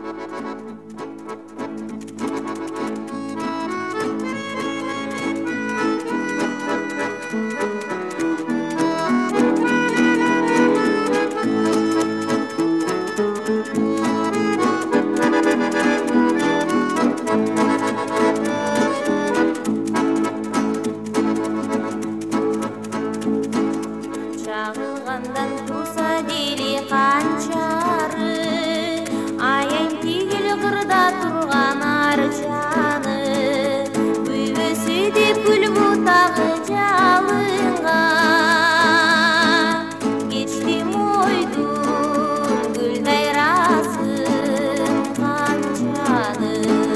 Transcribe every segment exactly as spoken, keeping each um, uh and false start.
Чагылгандан турса дели канчары, аяйм тигил кырда турган арчаны, күбөсү деп гүл бутагы жалынган, кечтим ойдум гүл дайрасын канчаны.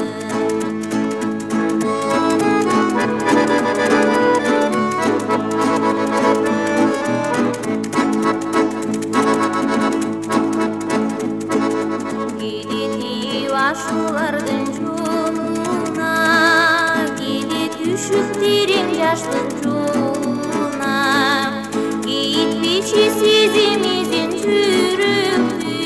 Ашулардын жолуна келет түшүп терең жаштын жолуна, кетпечи сезимизин жүрөктү,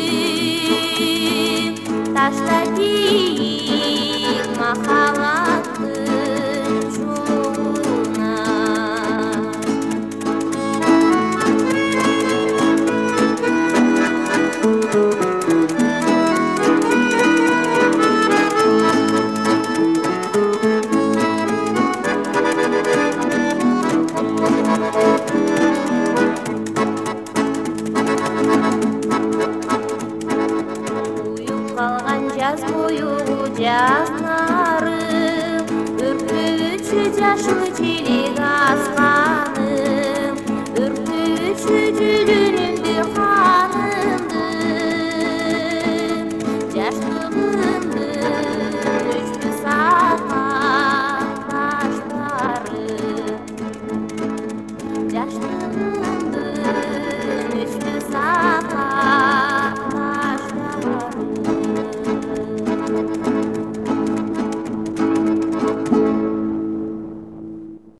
ташта дейик махаббаттын жолуна. Калган жаз бою жазна